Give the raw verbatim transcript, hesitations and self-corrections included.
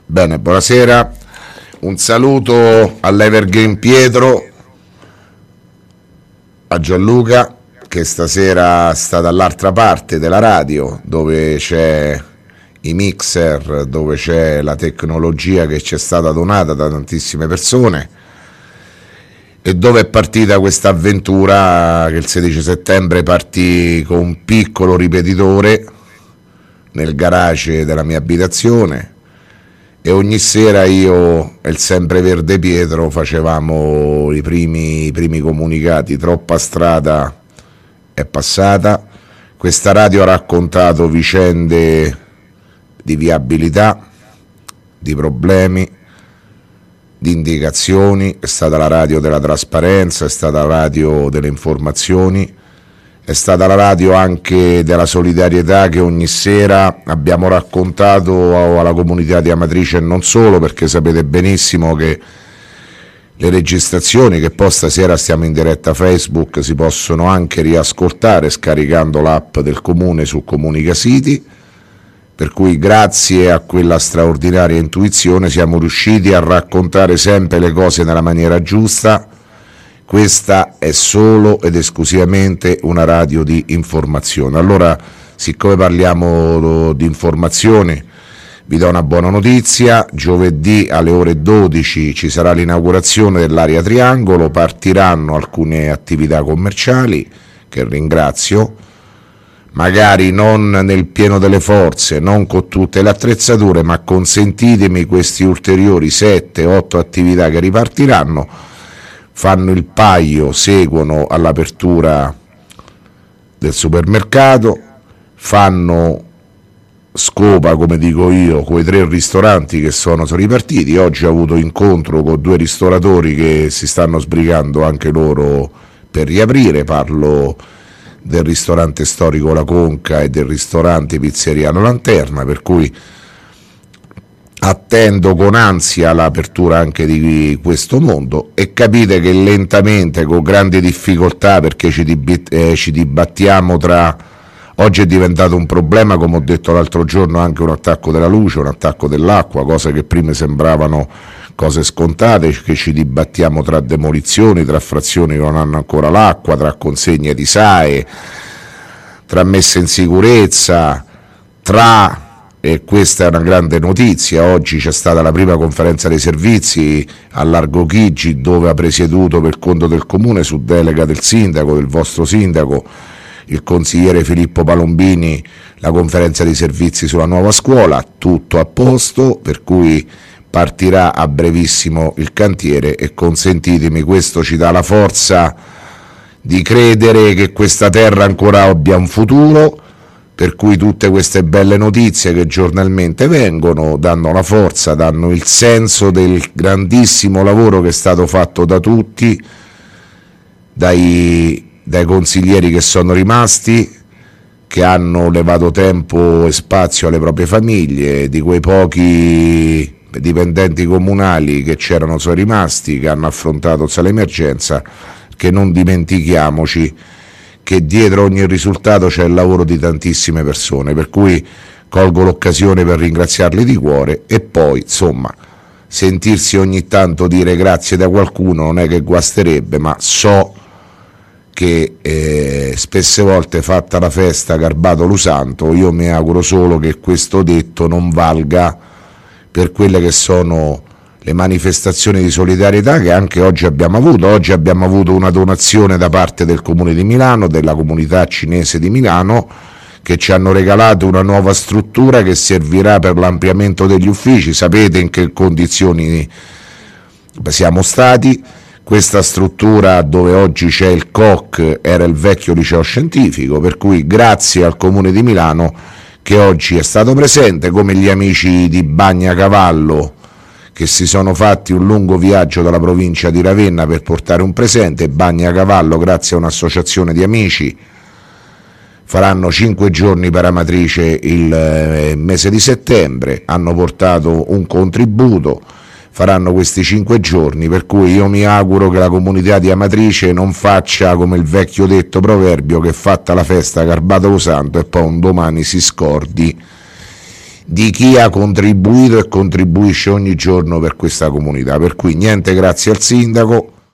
Bene, buonasera, un saluto all'Evergreen Pietro, a Gianluca che stasera sta dall'altra parte della radio dove c'è i mixer, dove c'è la tecnologia che ci è stata donata da tantissime persone e dove è partita questa avventura che il sedici settembre partì con un piccolo ripetitore nel garage della mia abitazione. E ogni sera io e il sempreverde Pietro facevamo i primi, i primi comunicati. Troppa strada è passata, questa radio ha raccontato vicende di viabilità, di problemi, di indicazioni, è stata la radio della trasparenza, è stata la radio delle informazioni, è stata la radio anche della solidarietà che ogni sera abbiamo raccontato alla comunità di Amatrice e non solo, perché sapete benissimo che le registrazioni, che poi stasera stiamo in diretta Facebook, si possono anche riascoltare scaricando l'app del comune su Comunicasiti, per cui grazie a quella straordinaria intuizione siamo riusciti a raccontare sempre le cose nella maniera giusta. Questa è solo ed esclusivamente una radio di informazione. Allora, siccome parliamo di informazione, vi do una buona notizia: giovedì alle ore dodici ci sarà l'inaugurazione dell'area Triangolo, partiranno alcune attività commerciali, che ringrazio, magari non nel pieno delle forze, non con tutte le attrezzature, ma consentitemi questi ulteriori sette otto attività che ripartiranno. Fanno il paio, seguono all'apertura del supermercato, fanno scopa, come dico io, con i tre ristoranti che sono, sono ripartiti. Oggi ho avuto incontro con due ristoratori che si stanno sbrigando anche loro per riaprire, parlo del ristorante storico La Conca e del ristorante Pizzeria La Lanterna, per cui attendo con ansia l'apertura anche di questo mondo e capite che lentamente, con grandi difficoltà, perché ci, dib- eh, ci dibattiamo tra... Oggi è diventato un problema, come ho detto l'altro giorno, anche un attacco della luce, un attacco dell'acqua, cose che prima sembravano cose scontate, che ci dibattiamo tra demolizioni, tra frazioni che non hanno ancora l'acqua, tra consegne di S A E, tra messe in sicurezza, tra... E questa è una grande notizia. Oggi c'è stata la prima conferenza dei servizi a Largo Chigi, dove ha presieduto per conto del comune, su delega del sindaco, del vostro sindaco, il consigliere Filippo Palombini, la conferenza dei servizi sulla nuova scuola, tutto a posto, per cui partirà a brevissimo il cantiere e consentitemi, questo ci dà la forza di credere che questa terra ancora abbia un futuro. Per cui tutte queste belle notizie che giornalmente vengono danno la forza, danno il senso del grandissimo lavoro che è stato fatto da tutti, dai, dai consiglieri che sono rimasti, che hanno levato tempo e spazio alle proprie famiglie, di quei pochi dipendenti comunali che c'erano sono rimasti, che hanno affrontato l'emergenza, che non dimentichiamoci che dietro ogni risultato c'è il lavoro di tantissime persone, per cui colgo l'occasione per ringraziarli di cuore. E poi, insomma, sentirsi ogni tanto dire grazie da qualcuno non è che guasterebbe, ma so che eh, spesse volte, fatta la festa, garbato l'usanto, io mi auguro solo che questo detto non valga per quelle che sono le manifestazioni di solidarietà che anche oggi abbiamo avuto. Oggi abbiamo avuto una donazione da parte del Comune di Milano, della comunità cinese di Milano, che ci hanno regalato una nuova struttura che servirà per l'ampliamento degli uffici. Sapete in che condizioni siamo stati. Questa struttura, dove oggi c'è il C O C, era il vecchio liceo scientifico, per cui grazie al Comune di Milano che oggi è stato presente, come gli amici di Bagnacavallo che si sono fatti un lungo viaggio dalla provincia di Ravenna per portare un presente. Bagnacavallo, grazie a un'associazione di amici, faranno cinque giorni per Amatrice il mese di settembre, hanno portato un contributo, faranno questi cinque giorni, per cui io mi auguro che la comunità di Amatrice non faccia come il vecchio detto proverbio, che fatta la festa garbato lo santo e poi un domani si scordi di chi ha contribuito e contribuisce ogni giorno per questa comunità. Per cui niente grazie al sindaco,